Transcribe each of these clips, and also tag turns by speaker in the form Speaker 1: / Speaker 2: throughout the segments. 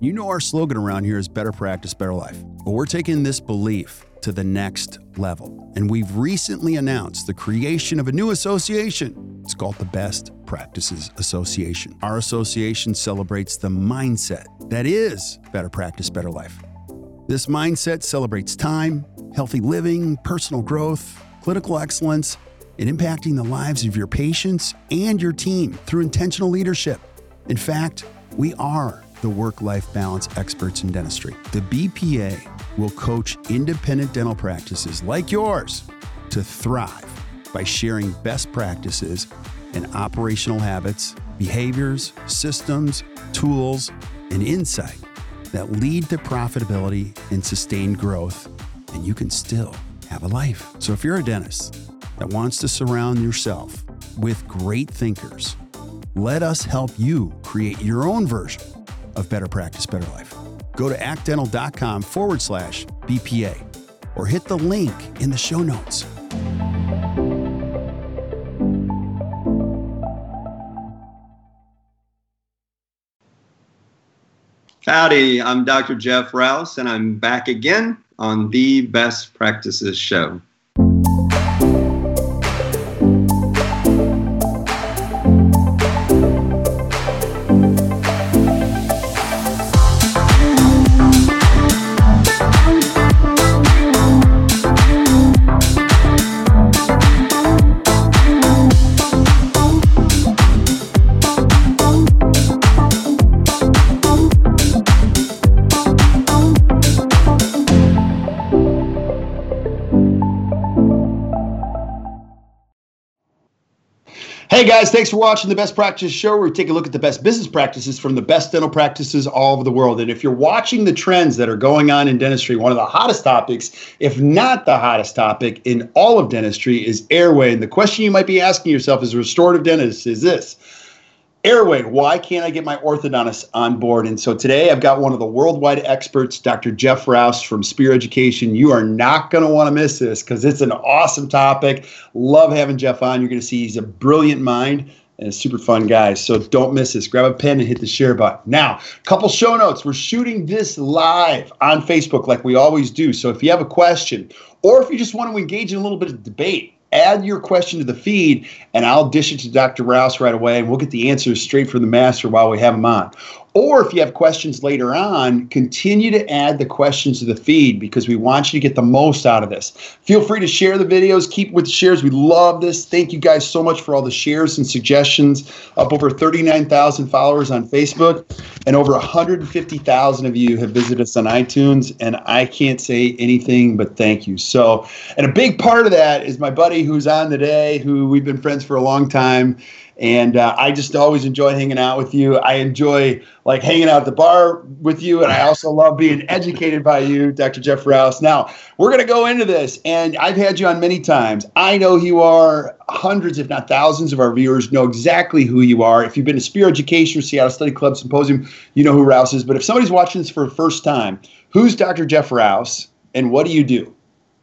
Speaker 1: You know our slogan around here is better practice, better life. But we're taking this belief to the next level. And we've recently announced the creation of a new association. It's called the Best Practices Association. Our association celebrates the mindset that is better practice, better life. This mindset celebrates time, healthy living, personal growth, clinical excellence, and impacting the lives of your patients and your team through intentional leadership. In fact, we are the work-life balance experts in dentistry. The BPA will coach independent dental practices like yours to thrive by sharing best practices and operational habits, behaviors, systems, tools, and insight that lead to profitability and sustained growth, and you can still have a life. So if you're a dentist that wants to surround yourself with great thinkers, let us help you create your own version of better practice, better life. Go to actdental.com/BPA or hit the link in the show notes.
Speaker 2: Howdy, I'm Dr. Jeff Rouse, and I'm back again on the Best Practices Show.
Speaker 1: Hey guys, thanks for watching the Best Practice Show, where we take a look at the best business practices from the best dental practices all over the world. And if you're watching the trends that are going on in dentistry, one of the hottest topics, if not the hottest topic in all of dentistry, is airway. And the question you might be asking yourself as a restorative dentist is this: airway, why can't I get my orthodontist on board? And so today I've got one of the worldwide experts, Dr. Jeff Rouse from Spear Education. You are not going to want to miss this because it's an awesome topic. Love having Jeff on. You're going to see he's a brilliant mind and a super fun guy. So don't miss this. Grab a pen and hit the share button. Now, a couple show notes. We're shooting this live on Facebook like we always do. So if you have a question or if you just want to engage in a little bit of debate, add your question to the feed, and I'll dish it to Dr. Rouse right away, and we'll get the answers straight from the master while we have him on. Or if you have questions later on, continue to add the questions to the feed because we want you to get the most out of this. Feel free to share the videos. Keep with the shares. We love this. Thank you guys so much for all the shares and suggestions. Up over 39,000 followers on Facebook, and over 150,000 of you have visited us on iTunes, and I can't say anything but thank you. So, and a big part of that is my buddy who's on today, who we've been friends for a long time. And I just always enjoy hanging out with you. I enjoy like hanging out at the bar with you. And I also love being educated by you, Dr. Jeff Rouse. Now, we're going to go into this. And I've had you on many times. I know who you are. Hundreds, if not thousands of our viewers know exactly who you are. If you've been to Spear Education or Seattle Study Club Symposium, you know who Rouse is. But if somebody's watching this for the first time, who's Dr. Jeff Rouse and what do you do?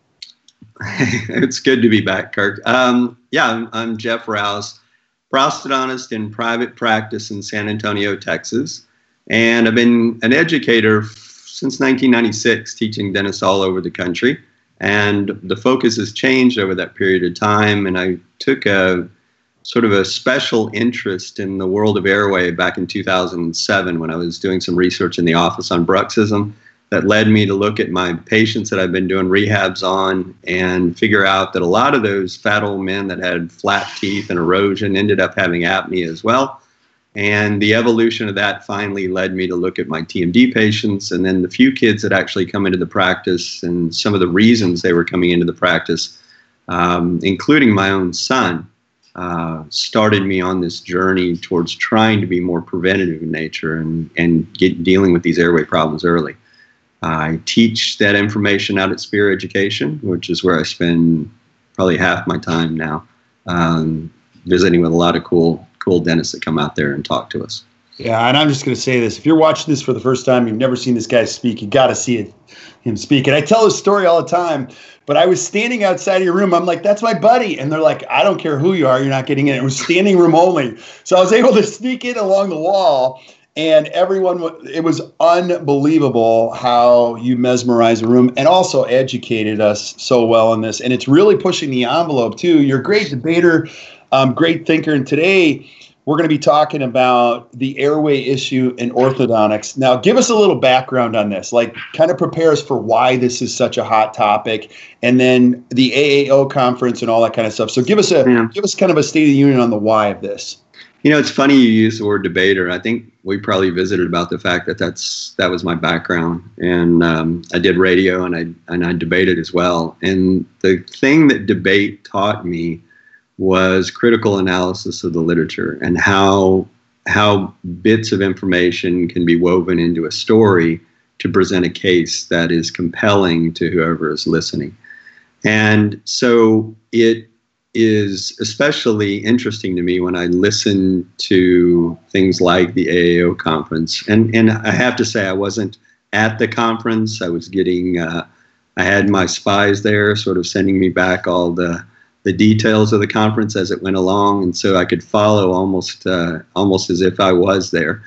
Speaker 2: It's good to be back, Kirk. I'm Jeff Rouse, prosthodontist in private practice in San Antonio, Texas. And I've been an educator since 1996, teaching dentists all over the country. And the focus has changed over that period of time. And I took a sort of a special interest in the world of airway back in 2007 when I was doing some research in the office on bruxism. That led me to look at my patients that I've been doing rehabs on and figure out that a lot of those fat old men that had flat teeth and erosion ended up having apnea as well. And the evolution of that finally led me to look at my TMD patients, and then the few kids that actually come into the practice and some of the reasons they were coming into the practice, including my own son, started me on this journey towards trying to be more preventative in nature and dealing with these airway problems early. I teach that information out at Spear Education, which is where I spend probably half my time now, visiting with a lot of cool dentists that come out there and talk to us.
Speaker 1: Yeah, and I'm just going to say this. If you're watching this for the first time, you've never seen this guy speak, you got to see him speak. And I tell this story all the time, but I was standing outside of your room. I'm like, that's my buddy. And they're like, I don't care who you are, you're not getting in. It was standing room only. So I was able to sneak in along the wall. And everyone, it was unbelievable how you mesmerized the room and also educated us so well in this. And it's really pushing the envelope too. You're a great debater, great thinker. And today we're going to be talking about the airway issue in orthodontics. Now, give us a little background on this, like kind of prepare us for why this is such a hot topic, and then the AAO conference and all that kind of stuff. So give us kind of a state of the union on the why of this.
Speaker 2: You know, it's funny you use the word debater. I think we probably visited about the fact that that was my background, and I did radio and I debated as well. And the thing that debate taught me was critical analysis of the literature and how bits of information can be woven into a story to present a case that is compelling to whoever is listening. And so it is especially interesting to me when I listen to things like the AAO conference. And I have to say, I wasn't at the conference. I was getting, I had my spies there sort of sending me back all the details of the conference as it went along. And so I could follow almost as if I was there.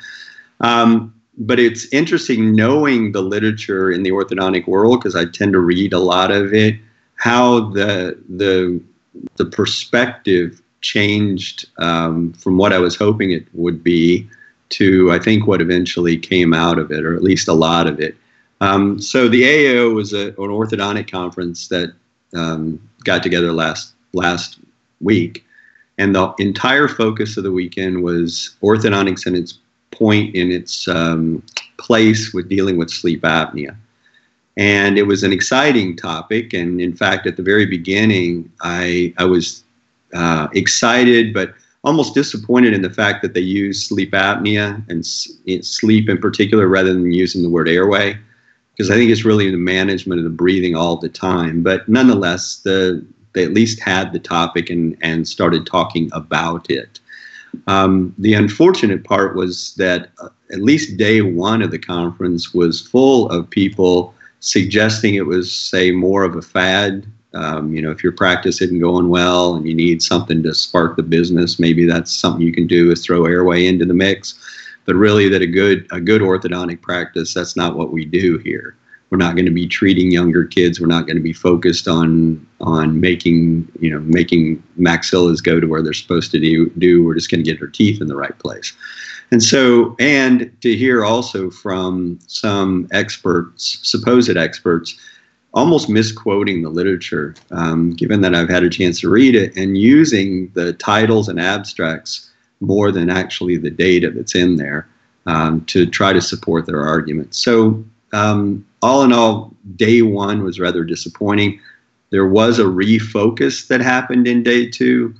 Speaker 2: But it's interesting knowing the literature in the orthodontic world, because I tend to read a lot of it, how the perspective changed from what I was hoping it would be to, I think, what eventually came out of it, or at least a lot of it. So the AAO was an orthodontic conference that got together last week, and the entire focus of the weekend was orthodontics and its point in its place with dealing with sleep apnea. And it was an exciting topic. And in fact, at the very beginning, I was excited, but almost disappointed in the fact that they used sleep apnea and sleep in particular, rather than using the word airway, because I think it's really the management of the breathing all the time. But nonetheless, they at least had the topic and started talking about it. The unfortunate part was that at least day one of the conference was full of people suggesting it was, say, more of a fad. If your practice isn't going well and you need something to spark the business, maybe that's something you can do, is throw airway into the mix. But really, that a good orthodontic practice, that's not what we do here. We're not going to be treating younger kids. We're not going to be focused on making maxillas go to where they're supposed to do. We're just going to get their teeth in the right place. And so, and to hear also from some experts, supposed experts, almost misquoting the literature, given that I've had a chance to read it, and using the titles and abstracts more than actually the data that's in there to try to support their arguments. So all in all, day one was rather disappointing. There was a refocus that happened in day two.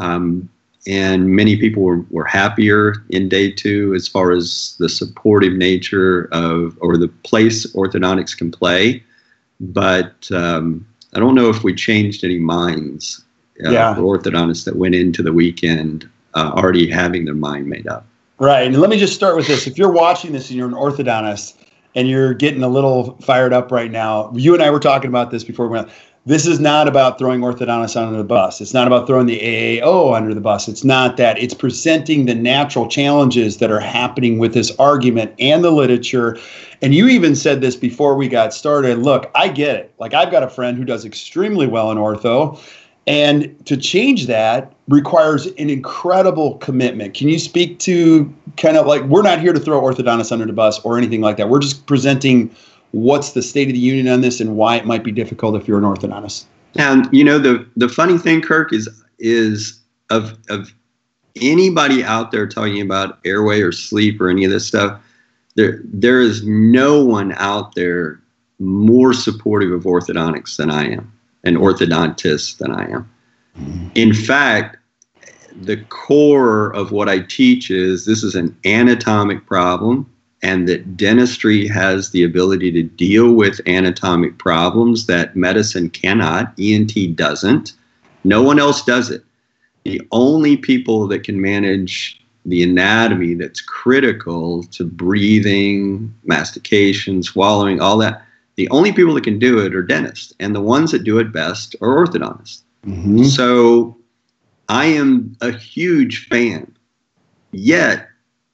Speaker 2: And many people were happier in day two as far as the supportive nature of, or the place orthodontics can play. But I don't know if we changed any minds for orthodontists that went into the weekend already having their mind made up.
Speaker 1: Right. And let me just start with this. If you're watching this and you're an orthodontist and you're getting a little fired up right now, you and I were talking about this before we went. This is not about throwing orthodontists under the bus. It's not about throwing the AAO under the bus. It's not that. It's presenting the natural challenges that are happening with this argument and the literature. And you even said this before we got started. Look, I get it. Like, I've got a friend who does extremely well in ortho, and to change that requires an incredible commitment. Can you speak to kind of like, we're not here to throw orthodontists under the bus or anything like that. We're just presenting what's the state of the union on this and why it might be difficult if you're an orthodontist.
Speaker 2: And the funny thing, Kirk, is of anybody out there talking about airway or sleep or any of this stuff, there is no one out there more supportive of orthodontics than I am, an orthodontist than I am. In fact, the core of what I teach is this is an anatomic problem, and that dentistry has the ability to deal with anatomic problems that medicine cannot. ENT doesn't. No one else does it. The only people that can manage the anatomy that's critical to breathing, mastication, swallowing, all that, the only people that can do it are dentists. And the ones that do it best are orthodontists. Mm-hmm. So I am a huge fan. Yet,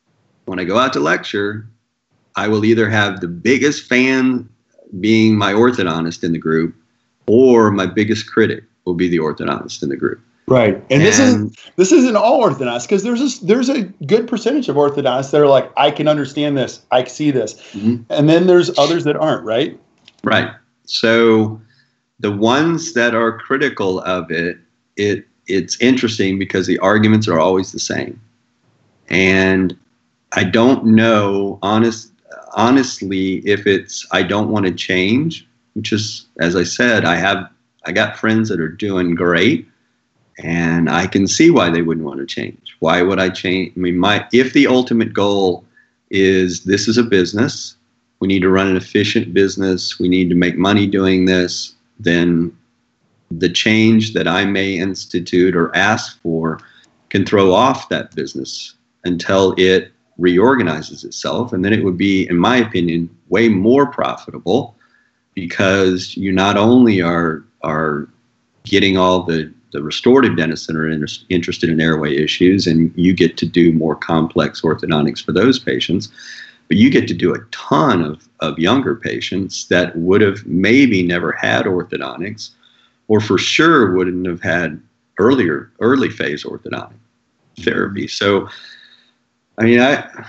Speaker 2: when I go out to lecture, I will either have the biggest fan being my orthodontist in the group, or my biggest critic will be the orthodontist in the group.
Speaker 1: Right. And this isn't all orthodontists, because there's a good percentage of orthodontists that are like, I can understand this, I see this. Mm-hmm. And then there's others that aren't, right?
Speaker 2: Right. So the ones that are critical of it's interesting because the arguments are always the same. And I don't know honestly if it's I don't want to change, which is, as I said, I got friends that are doing great, and I can see why they wouldn't want to change. Why would I change? I mean, if the ultimate goal is this is a business, we need to run an efficient business, we need to make money doing this, then the change that I may institute or ask for can throw off that business until it reorganizes itself. And then it would be, in my opinion, way more profitable, because you not only are getting all the restorative dentists that are interested in airway issues, and you get to do more complex orthodontics for those patients, but you get to do a ton of younger patients that would have maybe never had orthodontics, or for sure wouldn't have had early phase orthodontic therapy. So, I mean,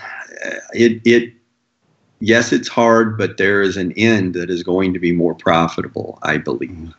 Speaker 2: yes, it's hard, but there is an end that is going to be more profitable, I believe.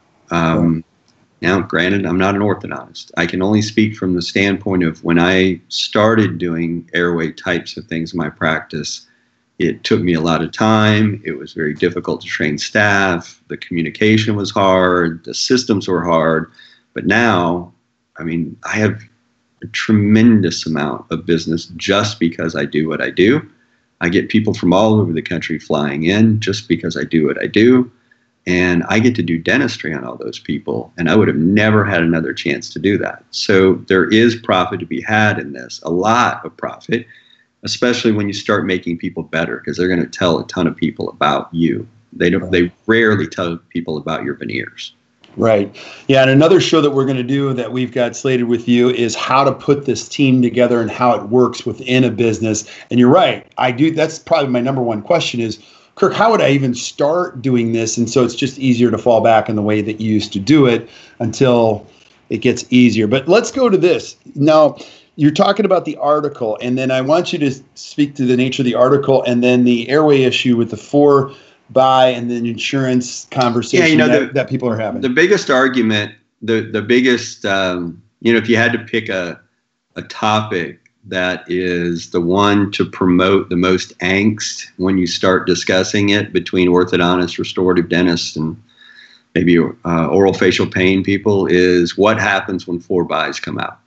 Speaker 2: Now, granted, I'm not an orthodontist. I can only speak from the standpoint of when I started doing airway types of things in my practice, it took me a lot of time. It was very difficult to train staff. The communication was hard. The systems were hard. But now, I mean, I have a tremendous amount of business just because I do what I do. I get people from all over the country flying in just because I do what I do. And I get to do dentistry on all those people. And I would have never had another chance to do that. So there is profit to be had in this, a lot of profit, especially when you start making people better, because they're going to tell a ton of people about you. They rarely tell people about your veneers.
Speaker 1: Right. Yeah. And another show that we're going to do that we've got slated with you is how to put this team together and how it works within a business. And you're right. That's probably my number one question is, Kirk, how would I even start doing this? And so it's just easier to fall back in the way that you used to do it until it gets easier. But let's go to this. Now, you're talking about the article, and then I want you to speak to the nature of the article and then the airway issue with the 4-buy and then insurance conversation that people are having.
Speaker 2: The biggest argument, the biggest, if you had to pick a topic that is the one to promote the most angst when you start discussing it between orthodontists, restorative dentists, and maybe oral facial pain people, is what happens when 4-buys come out.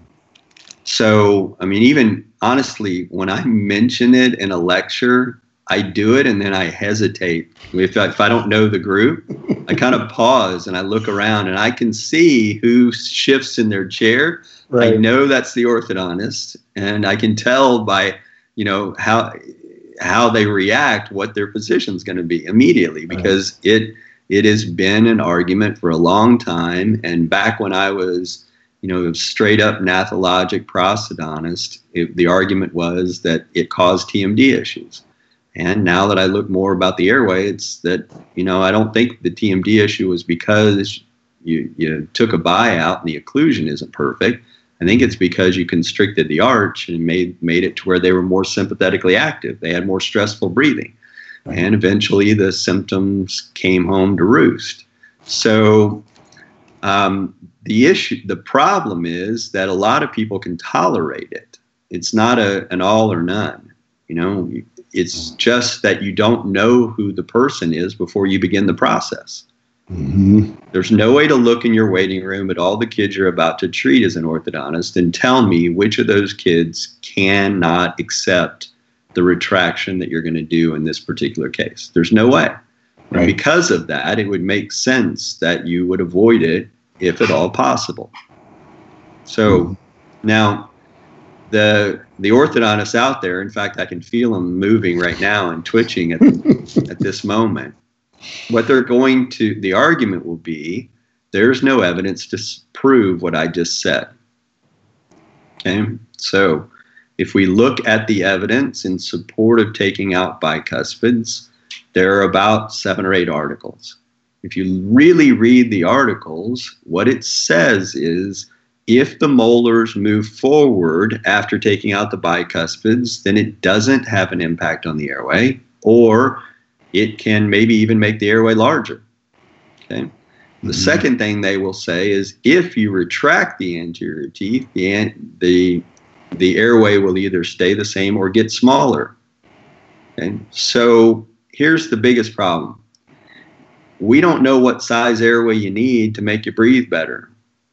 Speaker 2: So, I mean, even honestly, when I mention it in a lecture, I do it and then I hesitate. If I don't know the group, I kind of pause and I look around and I can see who shifts in their chair. Right. I know that's the orthodontist, and I can tell by, how they react what their position is going to be immediately, because it has been an argument for a long time. And back when I was, straight up nathologic prosthodontist, the argument was that it caused TMD issues. And now that I look more about the airway, it's that, I don't think the TMD issue was because you took a buyout and the occlusion isn't perfect. I think it's because you constricted the arch and made it to where they were more sympathetically active. They had more stressful breathing. And eventually the symptoms came home to roost. So the problem is that a lot of people can tolerate it. It's not an all or none. It's just that you don't know who the person is before you begin the process. Mm-hmm. There's no way to look in your waiting room at all the kids you're about to treat as an orthodontist and tell me which of those kids cannot accept the retraction that you're going to do in this particular case. There's no way. Right. And because of that, it would make sense that you would avoid it if at all possible. So now the orthodontists out there, in fact, I can feel them moving right now and twitching at this moment. What the argument will be, there's no evidence to prove what I just said. Okay, so if we look at the evidence in support of taking out bicuspids, there are about 7 or 8 articles. If you really read the articles, what it says is if the molars move forward after taking out the bicuspids, then it doesn't have an impact on the airway, or it can maybe even make the airway larger. Okay. The second thing they will say is if you retract the anterior teeth, the airway will either stay the same or get smaller. Okay. So here's the biggest problem. We don't know what size airway you need to make you breathe better.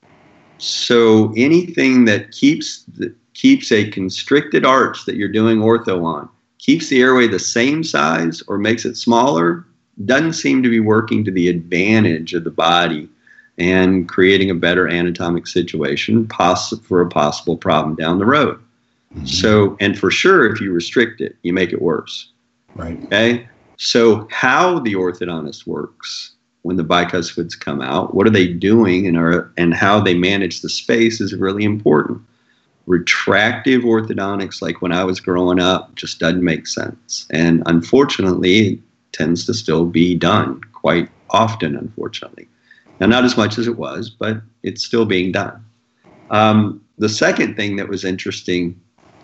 Speaker 2: So anything that keeps a constricted arch that you're doing ortho on, keeps the airway the same size or makes it smaller, doesn't seem to be working to the advantage of the body and creating a better anatomic situation for a possible problem down the road. So, and for sure, if you restrict it, you make it worse.
Speaker 1: Right.
Speaker 2: Okay. So how the orthodontist works when the bicuspids come out, what are they doing, and how they manage the space is really important. Retractive orthodontics, like when I was growing up, just doesn't make sense. And unfortunately, it tends to still be done quite often, unfortunately. Now, not as much as it was, but it's still being done. The second thing that was interesting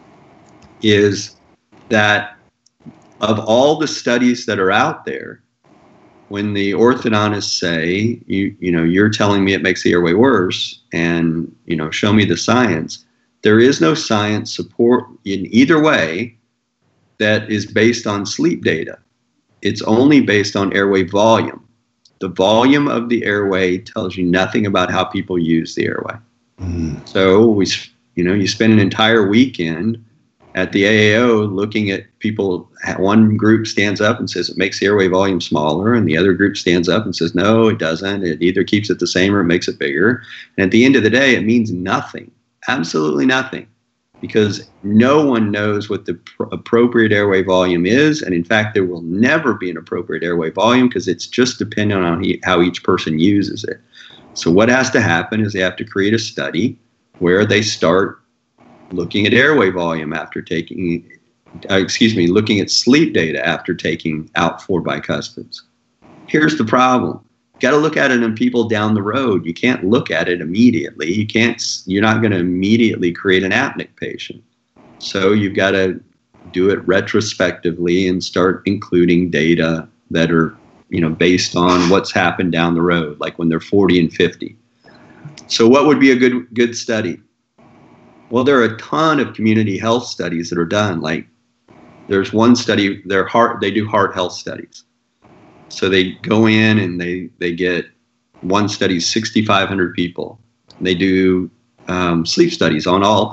Speaker 2: is that of all the studies that are out there, when the orthodontists say, you're telling me it makes the airway worse, and, show me the science, there is no science support in either way that is based on sleep data. It's only based on airway volume. The volume of the airway tells you nothing about how people use the airway. So you spend an entire weekend at the AAO looking at people. One group stands up and says it makes the airway volume smaller, and the other group stands up and says, no, it doesn't. It either keeps it the same or it makes it bigger. And at the end of the day, it means nothing, absolutely nothing, because no one knows what the appropriate airway volume is. And in fact, there will never be an appropriate airway volume because it's just dependent on how each person uses it. So what has to happen is they have to create a study where they start looking at airway volume after looking at sleep data after taking out 4 bicuspids. Here's the problem. You got to look at it in people down the road. You can't look at it immediately. You're not going to immediately create an apneic patient. So you've got to do it retrospectively and start including data that are, based on what's happened down the road, like when they're 40 and 50. So what would be a good study? Well, there are a ton of community health studies that are done. Like there's one study, they do heart health studies. So they go in and they get one study, 6,500 people. They do sleep studies on all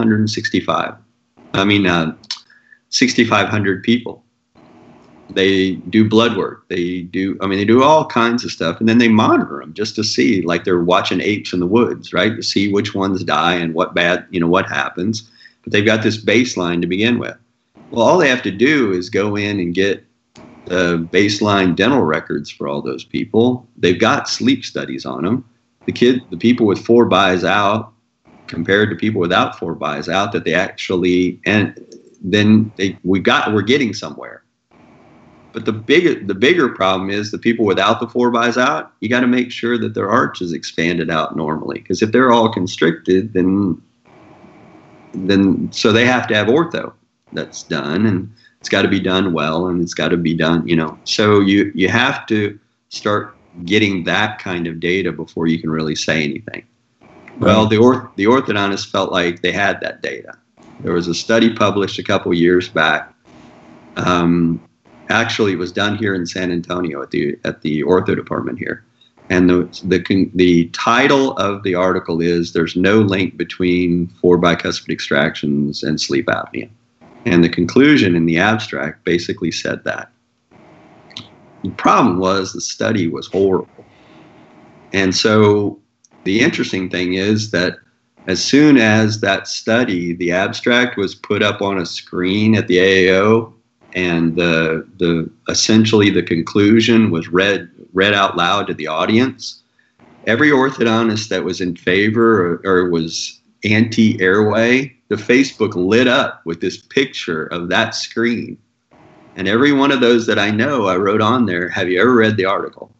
Speaker 2: 6,500 people. They do blood work. They do all kinds of stuff. And then they monitor them just to see, like they're watching apes in the woods, right? To see which ones die and what happens. But they've got this baseline to begin with. Well, all they have to do is go in and get the baseline dental records for all those people. They've got sleep studies on them. The people with 4 bis out compared to people without 4 bis out, that they actually, and then we're getting somewhere. But the bigger problem is the people without the 4 bis out, you got to make sure that their arch is expanded out normally. Because if they're all constricted, then so they have to have ortho that's done, and it's got to be done well, and it's got to be done, So you have to start getting that kind of data before you can really say anything. Right. Well, the orthodontists felt like they had that data. There was a study published a couple years back. Actually, it was done here in San Antonio at the ortho department here. And the title of the article is "There's no link between 4 bicuspid extractions and sleep apnea." And the conclusion in the abstract basically said that. The problem was the study was horrible. And so the interesting thing is that as soon as that study, the abstract was put up on a screen at the AAO, and essentially the conclusion was read out loud to the audience, every orthodontist that was in favor or was anti-airway the Facebook lit up with this picture of that screen. And every one of those that I know, I wrote on there, have you ever read the article?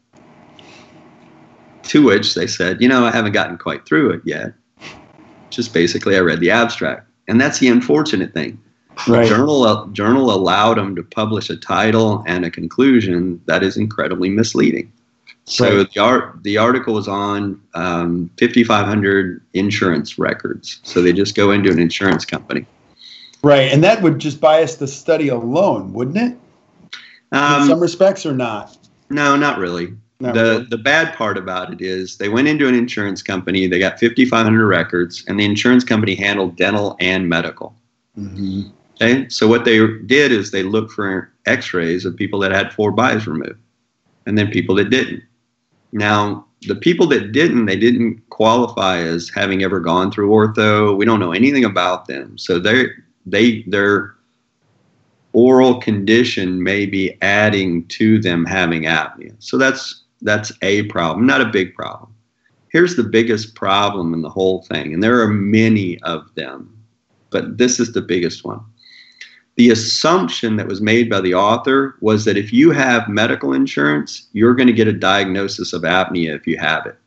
Speaker 2: To which they said, I haven't gotten quite through it yet. Just basically, I read the abstract. And that's the unfortunate thing.
Speaker 1: Right.
Speaker 2: Journal allowed them to publish a title and a conclusion that is incredibly misleading. So the article was on 5,500 insurance records. So they just go into an insurance company.
Speaker 1: Right, and that would just bias the study alone, wouldn't it? In some respects, or not?
Speaker 2: No, not really. The bad part about it is they went into an insurance company, they got 5,500 records, and the insurance company handled dental and medical.
Speaker 1: Mm-hmm.
Speaker 2: Okay, so what they did is they looked for x-rays of people that had 4 buys removed, and then people that didn't. Now, the people that didn't, they didn't qualify as having ever gone through ortho. We don't know anything about them. So their oral condition may be adding to them having apnea. So that's a problem, not a big problem. Here's the biggest problem in the whole thing, and there are many of them, but this is the biggest one. The assumption that was made by the author was that if you have medical insurance, you're going to get a diagnosis of apnea if you have it.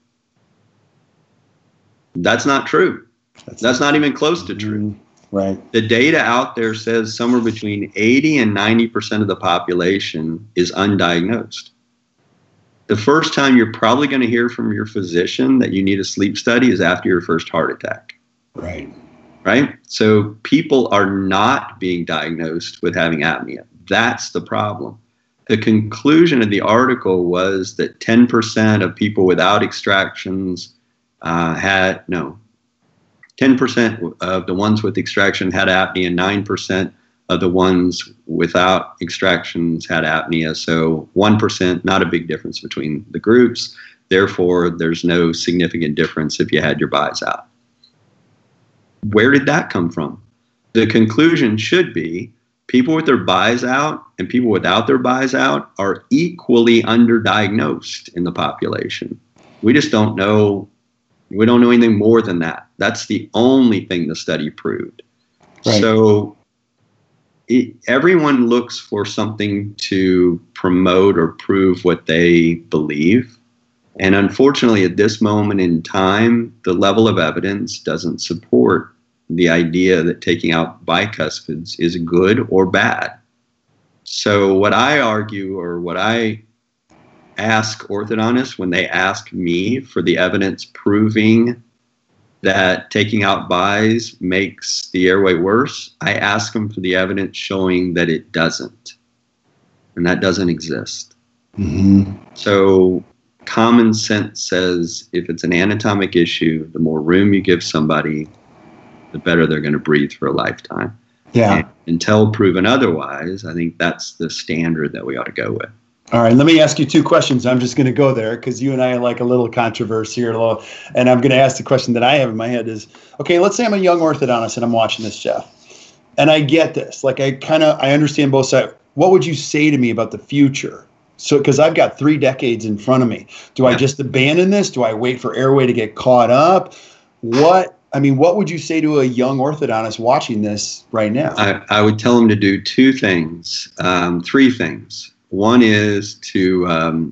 Speaker 2: That's not true. That's not even close to true.
Speaker 1: Right.
Speaker 2: The data out there says somewhere between 80 and 90% of the population is undiagnosed. The first time you're probably going to hear from your physician that you need a sleep study is after your first heart attack.
Speaker 1: Right.
Speaker 2: Right? So people are not being diagnosed with having apnea. That's the problem. The conclusion of the article was that 10% of people without extractions 10% of the ones with extraction had apnea, 9% of the ones without extractions had apnea. So 1%, not a big difference between the groups. Therefore, there's no significant difference if you had your buys out. Where did that come from? The conclusion should be people with their buys out and people without their buys out are equally underdiagnosed in the population. We just don't know. We don't know anything more than that. That's the only thing the study proved. Right. So everyone looks for something to promote or prove what they believe. And unfortunately, at this moment in time, the level of evidence doesn't support the idea that taking out bicuspids is good or bad. So what I argue, or what I ask orthodontists when they ask me for the evidence proving that taking out buys makes the airway worse, I ask them for the evidence showing that it doesn't. And that doesn't exist.
Speaker 1: Mm-hmm.
Speaker 2: So common sense says if it's an anatomic issue, the more room you give somebody, the better they're going to breathe for a lifetime.
Speaker 1: Yeah.
Speaker 2: And until proven otherwise, I think that's the standard that we ought to go with.
Speaker 1: All right, let me ask you 2 questions. I'm just going to go there because you and I like a little controversy and I'm going to ask the question that I have in my head is, okay, let's say I'm a young orthodontist and I'm watching this, Jeff, and I get this. Like I understand both sides. What would you say to me about the future? So, because I've got 3 decades in front of me. Do I just abandon this? Do I wait for airway to get caught up? What would you say to a young orthodontist watching this right now?
Speaker 2: I would tell them to do 2 things, 3 things. One is to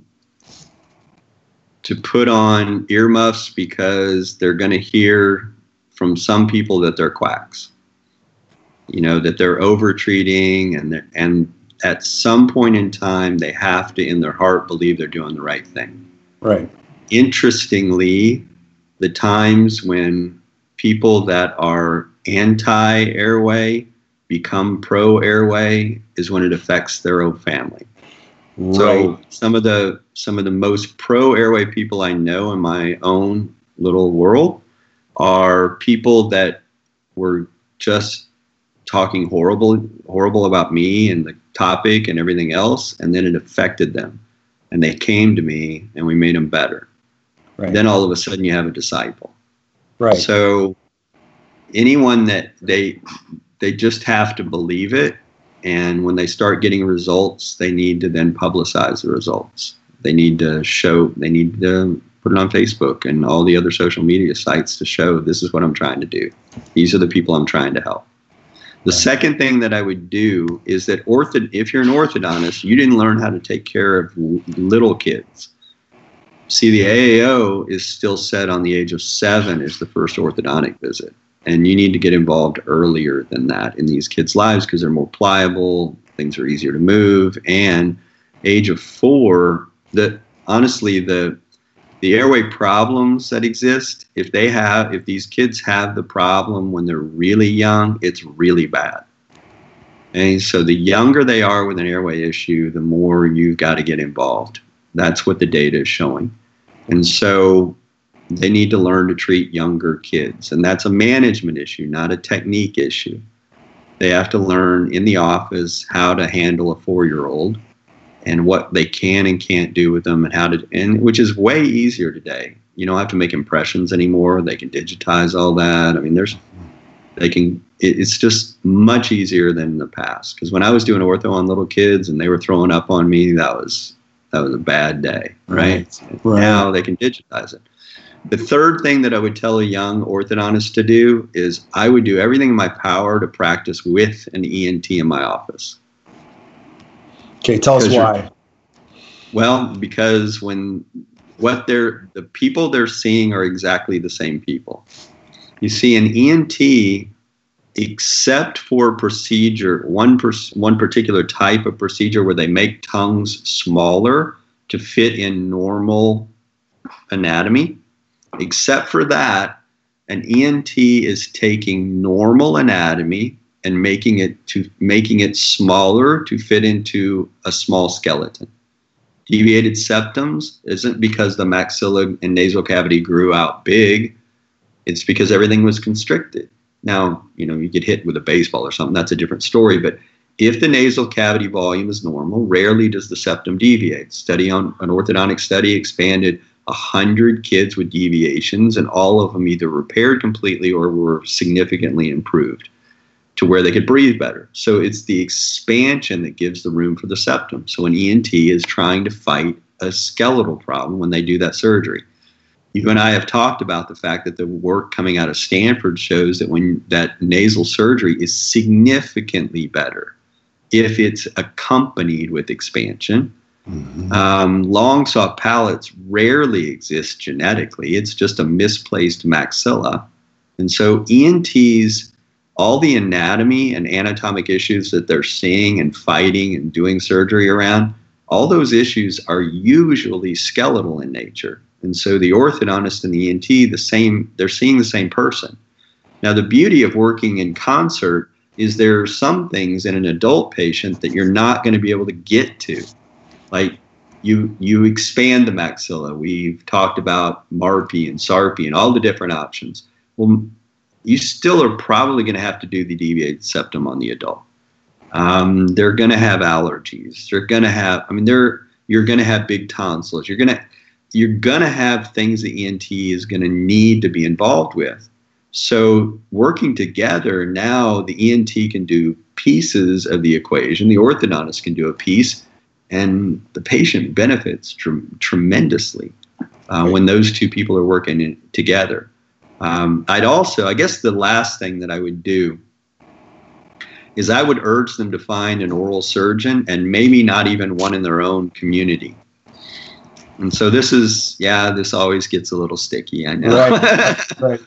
Speaker 2: put on earmuffs because they're going to hear from some people that they're quacks, that they're over-treating, and at some point in time, they have to, in their heart, believe they're doing the right thing.
Speaker 1: Right.
Speaker 2: Interestingly, the times when people that are anti-airway become pro-airway is when it affects their own family. Right. So some of the most pro-airway people I know in my own little world are people that were just talking horrible about me and the topic and everything else, and then it affected them. And they came to me and we made them better. Right. Then all of a sudden you have a disciple.
Speaker 1: Right.
Speaker 2: So anyone that they just have to believe it. And when they start getting results, they need to then publicize the results. They need to put it on Facebook and all the other social media sites to show this is what I'm trying to do. These are the people I'm trying to help. The second thing that I would do is that if you're an orthodontist, you didn't learn how to take care of little kids. See, the AAO is still set on the age of 7 as the first orthodontic visit. And you need to get involved earlier than that in these kids' lives because they're more pliable, things are easier to move. And age of 4, honestly, the airway problems that exist, if these kids have the problem when they're really young, it's really bad. And so the younger they are with an airway issue, the more you've got to get involved. That's what the data is showing. And so they need to learn to treat younger kids. And that's a management issue, not a technique issue. They have to learn in the office how to handle a 4-year-old and what they can and can't do with them and which is way easier today. You don't have to make impressions anymore. They can digitize all that. I mean, it's just much easier than in the past. Because when I was doing ortho on little kids and they were throwing up on me, that was a bad day, right? Now they can digitize it. The third thing that I would tell a young orthodontist to do is I would do everything in my power to practice with an ENT in my office.
Speaker 1: Okay, tell us why.
Speaker 2: Well, because the people they're seeing are exactly the same people. You see, an ENT, except for procedure, one particular type of procedure where they make tongues smaller to fit in normal anatomy, except for that, an ENT is taking normal anatomy and making it smaller to fit into a small skeleton. Deviated septums isn't because the maxilla and nasal cavity grew out big. It's because everything was constricted. Now, you get hit with a baseball or something, that's a different story. But if the nasal cavity volume is normal, rarely does the septum deviate. An orthodontic study expanded 100 kids with deviations, and all of them either repaired completely or were significantly improved to where they could breathe better. So it's the expansion that gives the room for the septum. So an ENT is trying to fight a skeletal problem when they do that surgery. You and I have talked about the fact that the work coming out of Stanford shows that when that nasal surgery is significantly better if it's accompanied with expansion. Mm-hmm. Long soft palates rarely exist genetically. It's just a misplaced maxilla. And so ENTs, all the anatomy and anatomic issues that they're seeing and fighting and doing surgery around, all those issues are usually skeletal in nature. And so the orthodontist and the ENT, they're seeing the same person. Now, the beauty of working in concert is there are some things in an adult patient that you're not going to be able to get to. Like you expand the maxilla. We've talked about MARPI and SARPI and all the different options. Well, you still are probably going to have to do the deviated septum on the adult. They're going to have allergies. You're going to have big tonsils. You're going to have things the ENT is going to need to be involved with. So working together, now the ENT can do pieces of the equation. The orthodontist can do a piece, and the patient benefits tremendously when those two people are working together. I guess the last thing that I would do is I would urge them to find an oral surgeon, and maybe not even one in their own community. And so this always gets a little sticky, I know.
Speaker 1: Right.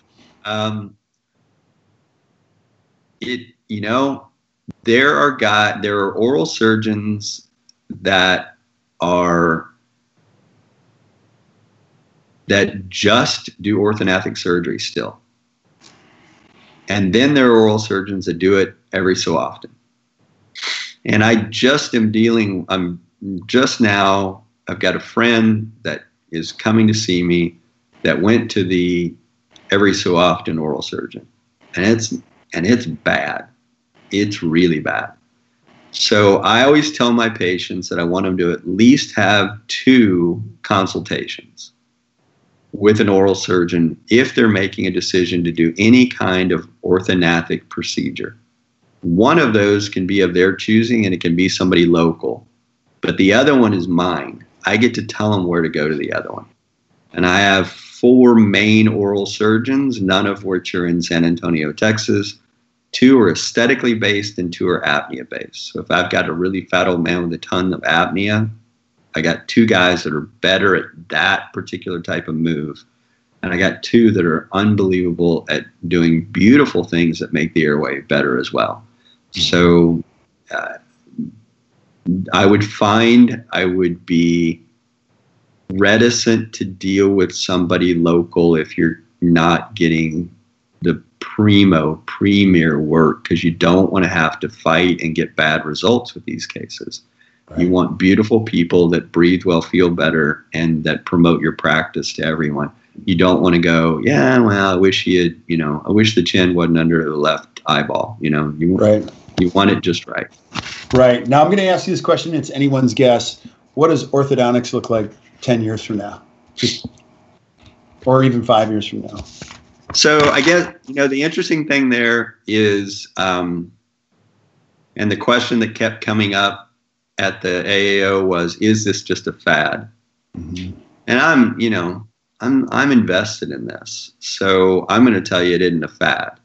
Speaker 2: There are oral surgeons that just do orthognathic surgery still. And then there are oral surgeons that do it every so often. And I've got a friend that is coming to see me that went to the every so often oral surgeon. And it's bad. It's really bad. So I always tell my patients that I want them to at least have 2 consultations with an oral surgeon if they're making a decision to do any kind of orthognathic procedure. One of those can be of their choosing, and it can be somebody local. But the other one is mine. I get to tell them where to go to the other one. And I have 4 main oral surgeons, none of which are in San Antonio, Texas. 2 are aesthetically based and 2 are apnea based. So if I've got a really fat old man with a ton of apnea, I got 2 guys that are better at that particular type of move. And I got 2 that are unbelievable at doing beautiful things that make the airway better as well. So I would be reticent to deal with somebody local if you're not getting the premier work, because you don't want to have to fight and get bad results with these cases. Right. You want beautiful people that breathe well, feel better, and that promote your practice to everyone. You don't want to go, yeah, well, I wish I wish the chin wasn't under the left eyeball.
Speaker 1: Right.
Speaker 2: You want it just right.
Speaker 1: Right. Now I'm going to ask you this question. It's anyone's guess. What does orthodontics look like 10 years from now? Or even 5 years from now?
Speaker 2: So I guess, the interesting thing there is, and the question that kept coming up at the AAO was, is this just a fad? Mm-hmm. And I'm invested in this. So I'm going to tell you it isn't a fad.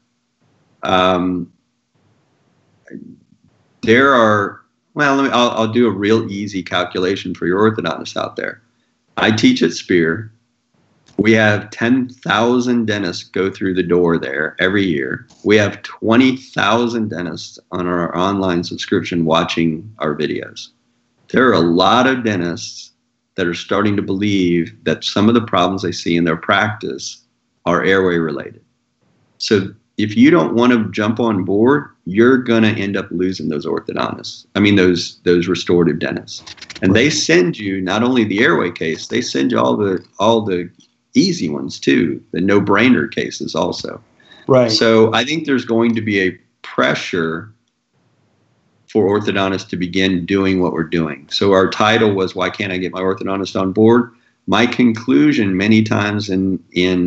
Speaker 2: I'll do a real easy calculation for your orthodontists out there. I teach at Spear. We have 10,000 dentists go through the door there every year. We have 20,000 dentists on our online subscription watching our videos. There are a lot of dentists that are starting to believe that some of the problems they see in their practice are airway related. So if you don't want to jump on board, you're going to end up losing those orthodontists. I mean, those restorative dentists. And they send you not only the airway case, they send you all the easy ones too, the no-brainer cases also.
Speaker 1: Right.
Speaker 2: So I think there's going to be a pressure for orthodontists to begin doing what we're doing. So our title was, why can't I get my orthodontist on board? My conclusion many times in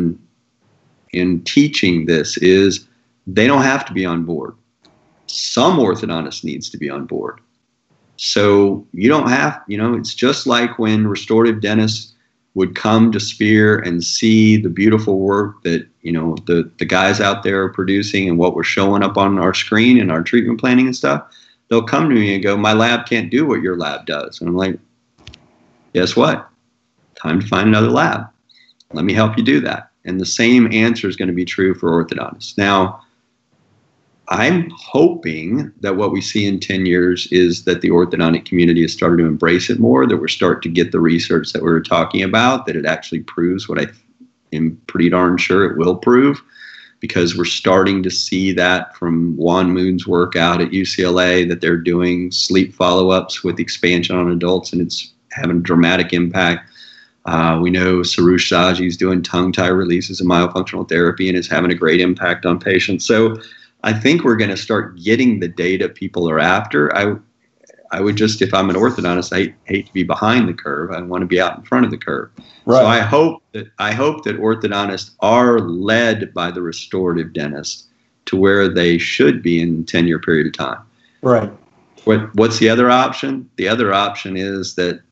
Speaker 2: teaching this is they don't have to be on board. Some orthodontist needs to be on board. So you don't have, it's just like when restorative dentists would come to Spear and see the beautiful work that, the guys out there are producing and what we're showing up on our screen and our treatment planning and stuff. They'll come to me and go, my lab can't do what your lab does. And I'm like, guess what? Time to find another lab. Let me help you do that. And the same answer is going to be true for orthodontists. Now, I'm hoping that what we see in 10 years is that the orthodontic community has started to embrace it more, that we're starting to get the research that we were talking about, that it actually proves what I am pretty darn sure it will prove, because we're starting to see that from Juan Moon's work out at UCLA, that they're doing sleep follow-ups with expansion on adults, and it's having a dramatic impact. We know Sarush Saji's doing tongue tie releases in myofunctional therapy, and it's having a great impact on patients. So I think we're going to start getting the data people are after. I would just, if I'm an orthodontist, I hate to be behind the curve. I want to be out in front of the curve. Right. So I hope that orthodontists are led by the restorative dentist to where they should be in a 10-year period of time.
Speaker 1: Right.
Speaker 2: What's the other option? The other option is that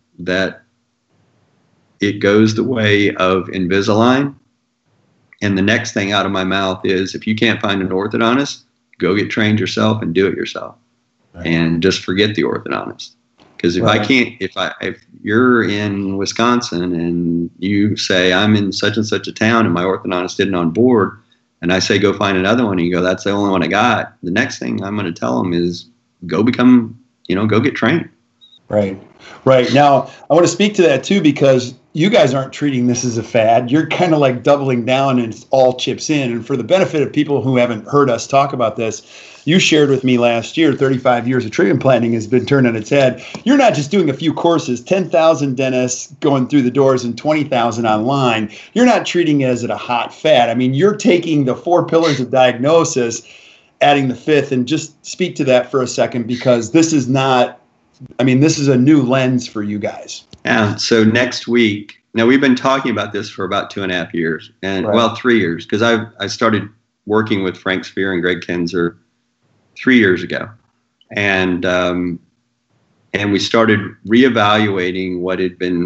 Speaker 2: it goes the way of Invisalign. And the next thing out of my mouth is, if you can't find an orthodontist, go get trained yourself and do it yourself. Right. And just forget the orthodontist. Because if you're in Wisconsin and you say, I'm in such and such a town and my orthodontist isn't on board, and I say, go find another one, and you go, that's the only one I got. The next thing I'm going to tell them is go get trained.
Speaker 1: Right. Right. Now, I want to speak to that too, because you guys aren't treating this as a fad. You're kind of like doubling down, and it all chips in. And for the benefit of people who haven't heard us talk about this, you shared with me last year, 35 years of treatment planning has been turned on its head. You're not just doing a few courses, 10,000 dentists going through the doors and 20,000 online. You're not treating it as a hot fad. I mean, you're taking the 4 pillars of diagnosis, adding the 5th, and just speak to that for a second, because this is a new lens for you guys.
Speaker 2: Yeah. So next week, now we've been talking about this for about 2.5 years, and right. 3 years, because I started working with Frank Spear and Greg Kinzer 3 years ago, and we started reevaluating what had been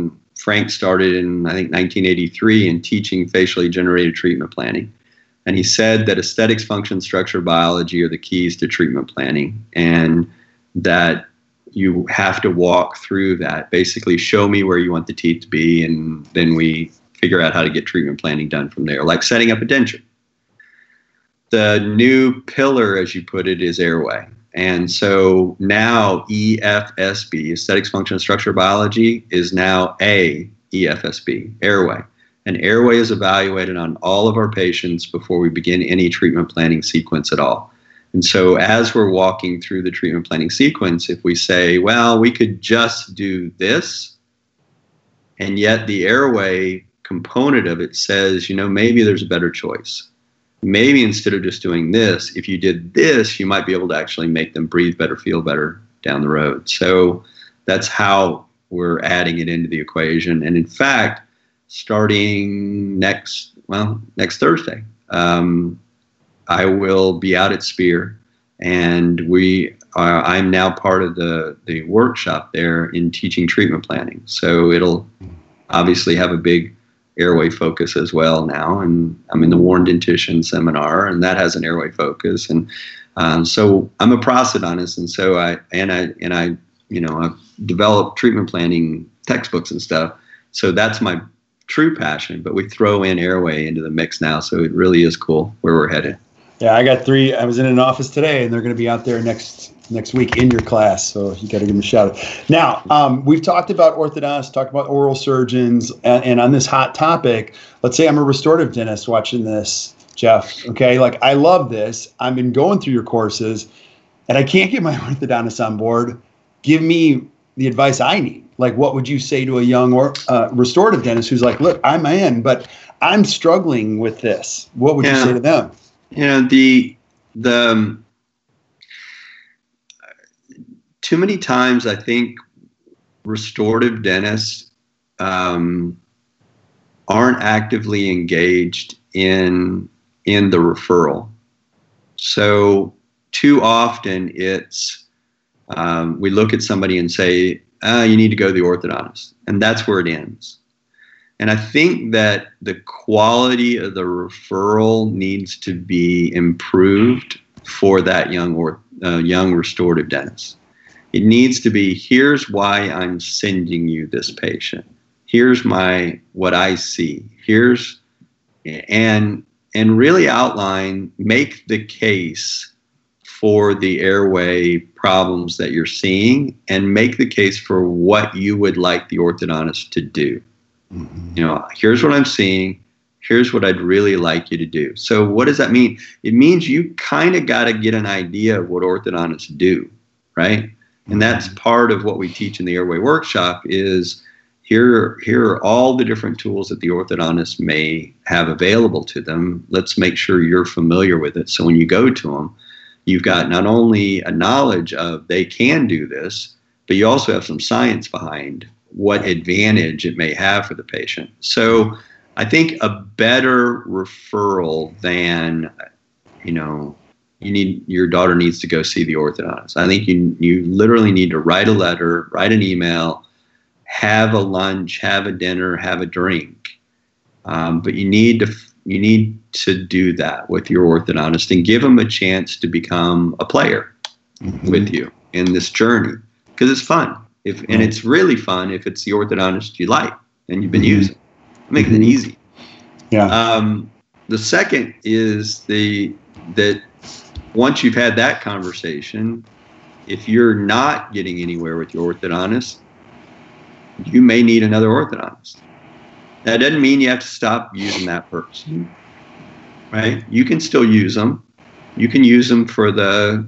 Speaker 2: Frank started in, I think, 1983 in teaching facially generated treatment planning. And he said that aesthetics, function, structure, biology are the keys to treatment planning, and that you have to walk through that. Basically, show me where you want the teeth to be, and then we figure out how to get treatment planning done from there, like setting up a denture. The new pillar, as you put it, is airway. And so now EFSB, aesthetics, function, structure, biology, is now EFSB, airway. And airway is evaluated on all of our patients before we begin any treatment planning sequence at all. And so as we're walking through the treatment planning sequence, if we say, well, we could just do this, and yet the airway component of it says, maybe there's a better choice. Maybe instead of just doing this, if you did this, you might be able to actually make them breathe better, feel better down the road. So that's how we're adding it into the equation. And in fact, starting next Thursday, I will be out at Spear, and I'm now part of the workshop there in teaching treatment planning. So it'll obviously have a big airway focus as well now, and I'm in the Warren Dentition seminar, and that has an airway focus. And so I'm a prosthodontist, and so I've developed treatment planning textbooks and stuff. So that's my true passion, but we throw in airway into the mix now, so it really is cool where we're headed.
Speaker 1: Yeah, I got 3. I was in an office today, and they're going to be out there next week in your class, so you got to give them a shout out. Now, we've talked about orthodontists, talked about oral surgeons, and on this hot topic, let's say I'm a restorative dentist watching this, Jeff. Okay, like I love this. I've been going through your courses, and I can't get my orthodontist on board. Give me the advice I need. Like, what would you say to a young restorative dentist who's like, look, I'm in, but I'm struggling with this? What would you say to them?
Speaker 2: Too many times I think restorative dentists aren't actively engaged in the referral. So too often it's we look at somebody and say, you need to go to the orthodontist, and that's where it ends. And I think that the quality of the referral needs to be improved for that young restorative dentist. It needs to be, here's why I'm sending you this patient. Here's what I see. And really outline, make the case for the airway problems that you're seeing, and make the case for what you would like the orthodontist to do. Mm-hmm. Here's what I'm seeing. Here's what I'd really like you to do. So what does that mean? It means you kind of got to get an idea of what orthodontists do, right? And that's part of what we teach in the airway workshop is here are all the different tools that the orthodontist may have available to them. Let's make sure you're familiar with it. So when you go to them, you've got not only a knowledge of they can do this, but you also have some science behind what advantage it may have for the patient. So I think a better referral than, your daughter needs to go see the orthodontist. I think you literally need to write a letter, write an email, have a lunch, have a dinner, have a drink. But you need to do that with your orthodontist and give them a chance to become a player with you in this journey, because it's fun. And it's really fun if it's the orthodontist you like and you've been using. It makes it easy. Yeah. The second is that once you've had that conversation, if you're not getting anywhere with your orthodontist, you may need another orthodontist. That doesn't mean you have to stop using that person, right? You can still use them. You can use them for the,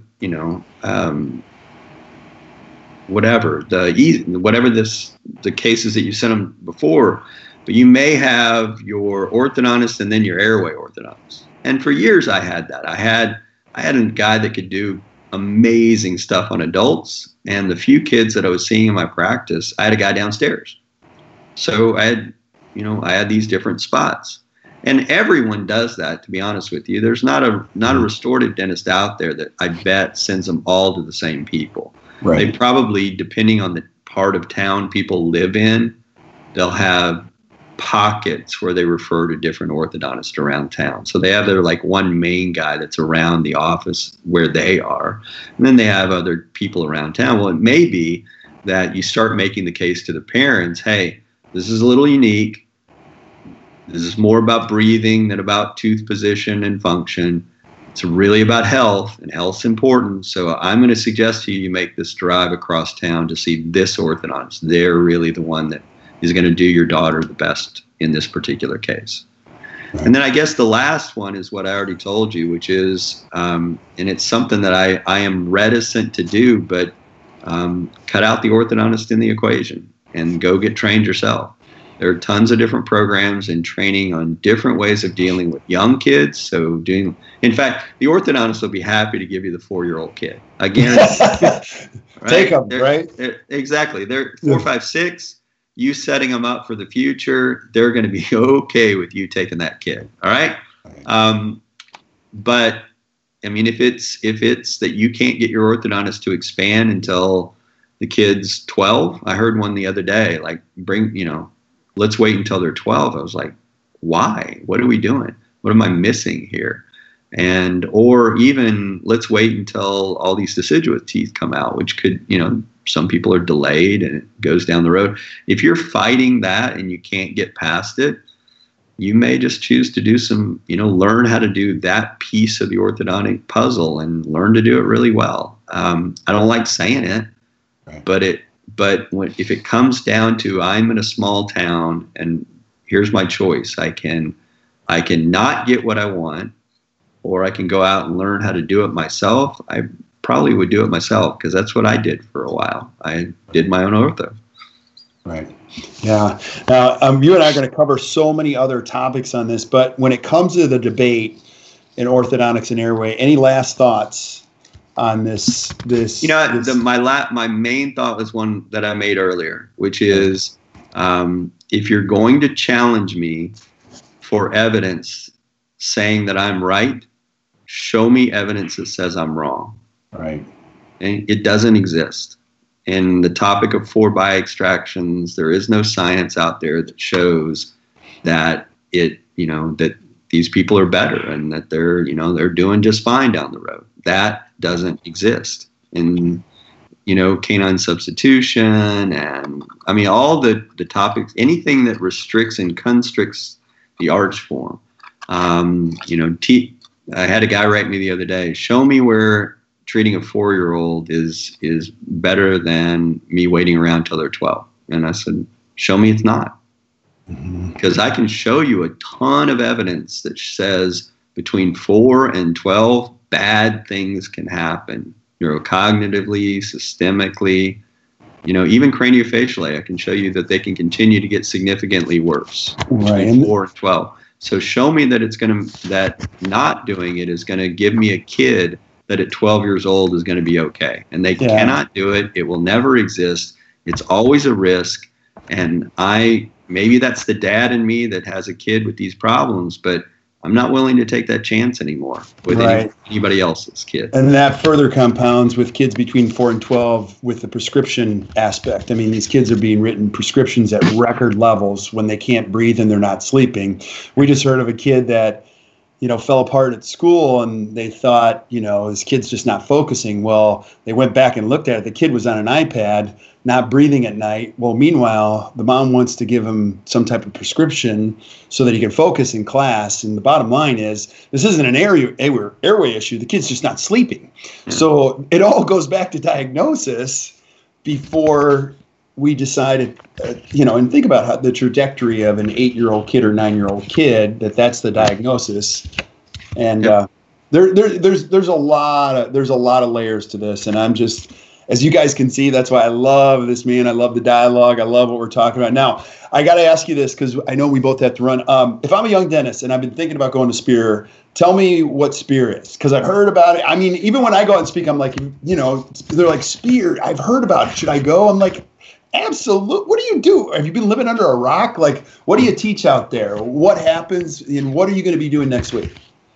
Speaker 2: whatever the cases that you sent them before, but you may have your orthodontist and then your airway orthodontist. And for years I had that. I had a guy that could do amazing stuff on adults, and the few kids that I was seeing in my practice, I had a guy downstairs. So I had these different spots. And everyone does that, to be honest with you. There's not a restorative dentist out there that I bet sends them all to the same people. Right. They probably, depending on the part of town people live in, they'll have pockets where they refer to different orthodontists around town. So they have their like one main guy that's around the office where they are, and then they have other people around town. Well, it may be that you start making the case to the parents, hey, this is a little unique. This is more about breathing than about tooth position and function. It's really about health, and health's important. So I'm going to suggest to you, you make this drive across town to see this orthodontist. They're really the one that is going to do your daughter the best in this particular case. Right. And then I guess the last one is what I already told you, which is, and it's something that I am reticent to do, but cut out the orthodontist in the equation and go get trained yourself. There are tons of different programs and training on different ways of dealing with young kids. So in fact, the orthodontist will be happy to give you the 4-year-old kid. I guarantee.
Speaker 1: Right? Take them, right?
Speaker 2: Exactly. They're 4, 5, 6. You setting them up for the future, they're going to be okay with you taking that kid. All right. But I mean, if it's that you can't get your orthodontist to expand until the kid's 12, I heard one the other day, like let's wait until they're 12. I was like, why? What are we doing? What am I missing here? Or even let's wait until all these deciduous teeth come out, which could, some people are delayed and it goes down the road. If you're fighting that and you can't get past it, you may just choose to do some, learn how to do that piece of the orthodontic puzzle and learn to do it really well. I don't like saying it, right. but if it comes down to I'm in a small town and here's my choice, I can not get what I want, or I can go out and learn how to do it myself. I probably would do it myself because that's what I did for a while. I did my own ortho.
Speaker 1: Right. Yeah. Now, you and I are going to cover so many other topics on this, but when it comes to the debate in orthodontics and airway, any last thoughts on this? My main thought was one that I made earlier, which is if you're going to challenge me for evidence saying that I'm right, show me evidence that says I'm wrong. Right.
Speaker 2: And it doesn't exist. In the topic of 4-bi extractions, there is no science out there that shows that that these people are better and that they're doing just fine down the road. That doesn't exist. And canine substitution and all the topics, anything that restricts and constricts the arch form. I had a guy write me the other day, show me where treating a 4-year-old is better than me waiting around till they're 12. And I said, show me it's not. Because I can show you a ton of evidence that says between 4 and 12, bad things can happen. Neurocognitively, systemically, even craniofacially, I can show you that they can continue to get significantly worse between 4 and 12. So show me that that not doing it is going to give me a kid that at 12 years old is going to be okay. And they cannot do it. It will never exist. It's always a risk. And maybe that's the dad in me that has a kid with these problems, but I'm not willing to take that chance anymore with anybody else's kid.
Speaker 1: And that further compounds with kids between 4 and 12 with the prescription aspect. These kids are being written prescriptions at record levels when they can't breathe and they're not sleeping. We just heard of a kid that fell apart at school and they thought, his kid's just not focusing. Well, they went back and looked at it. The kid was on an iPad, not breathing at night. Well, meanwhile, the mom wants to give him some type of prescription so that he can focus in class. And the bottom line is this isn't an airway issue. The kid's just not sleeping. Yeah. So it all goes back to diagnosis before we decided, and think about how the trajectory of an 8-year-old kid or 9-year-old kid, that's the diagnosis. And there's a lot of layers to this. And I'm just, as you guys can see, that's why I love this, man. I love the dialogue. I love what we're talking about. Now, I got to ask you this because I know we both have to run. If I'm a young dentist and I've been thinking about going to Spear, tell me what Spear is, because I've heard about it. Even when I go out and speak, I'm like, they're like, Spear, I've heard about it. Should I go? I'm like, absolutely. What do you do? Have you been living under a rock? Like, what do you teach out there? What happens? And what are you going to be doing next week?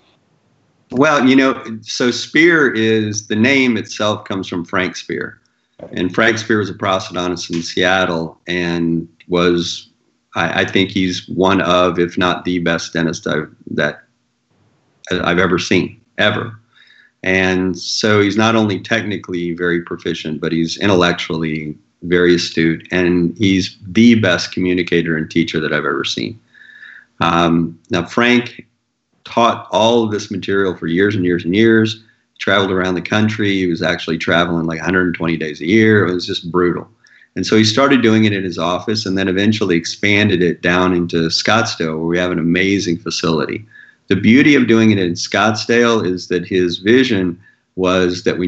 Speaker 2: Well, so Spear is, the name itself comes from Frank Spear. And Frank Spear was a prosthodontist in Seattle and was I think he's one of, if not the best dentist that I've ever seen, ever. And so he's not only technically very proficient, but he's intellectually very astute, and he's the best communicator and teacher that I've ever seen. Now, Frank taught all of this material for years and years and years, traveled around the country. He was actually traveling like 120 days a year. It was just brutal. And so he started doing it in his office and then eventually expanded it down into Scottsdale, where we have an amazing facility. The beauty of doing it in Scottsdale is that his vision was that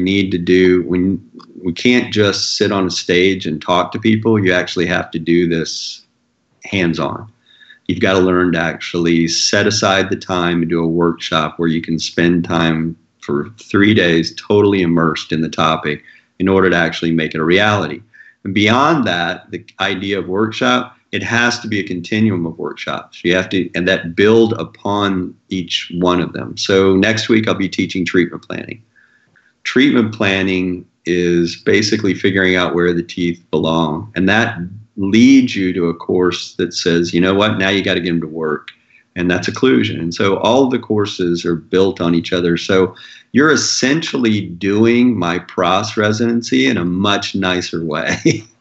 Speaker 2: we can't just sit on a stage and talk to people. You actually have to do this hands-on. You've got to learn to actually set aside the time and do a workshop where you can spend time for 3 days totally immersed in the topic in order to actually make it a reality. And beyond that, the idea of workshop, it has to be a continuum of workshops. You have to, and that build upon each one of them. So next week I'll be teaching treatment planning. Treatment planning is basically figuring out where the teeth belong. And that leads you to a course that says, you know what, now you got to get them to work. And that's occlusion. And so all of the courses are built on each other. So you're essentially doing my PROS residency in a much nicer way.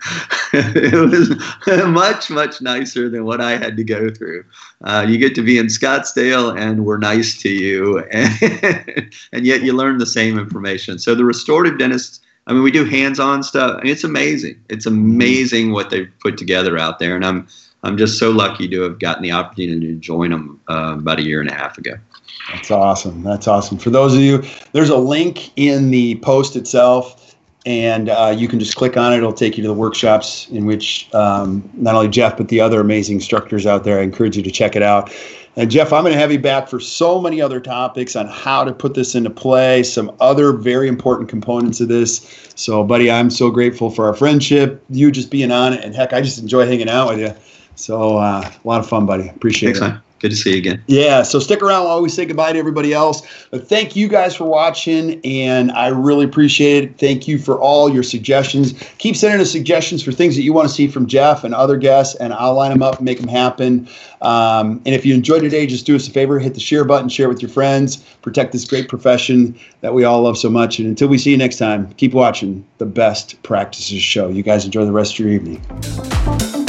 Speaker 2: It was much, much nicer than what I had to go through. You get to be in Scottsdale and we're nice to you, and yet you learn the same information. So the restorative dentists, I mean, we do hands-on stuff. I mean, it's amazing. It's amazing what they've put together out there. And I'm just so lucky to have gotten the opportunity to join them about 1.5 years ago.
Speaker 1: That's awesome. That's awesome. For those of you, there's a link in the post itself, and you can just click on it. It'll take you to the workshops in which not only Jeff, but the other amazing instructors out there. I encourage you to check it out. And Jeff, I'm going to have you back for so many other topics on how to put this into play, some other very important components of this. So, buddy, I'm so grateful for our friendship, you just being on it, and heck, I just enjoy hanging out with you. So a lot of fun, buddy. Appreciate it.
Speaker 2: Thanks, man. Good to see you again.
Speaker 1: Yeah, so stick around while we say goodbye to everybody else. But thank you guys for watching, and I really appreciate it. Thank you for all your suggestions. Keep sending us suggestions for things that you want to see from Jeff and other guests, and I'll line them up and make them happen. And if you enjoyed today, just do us a favor, hit the share button, share with your friends, protect this great profession that we all love so much. And until we see you next time, keep watching the Best Practices Show. You guys enjoy the rest of your evening.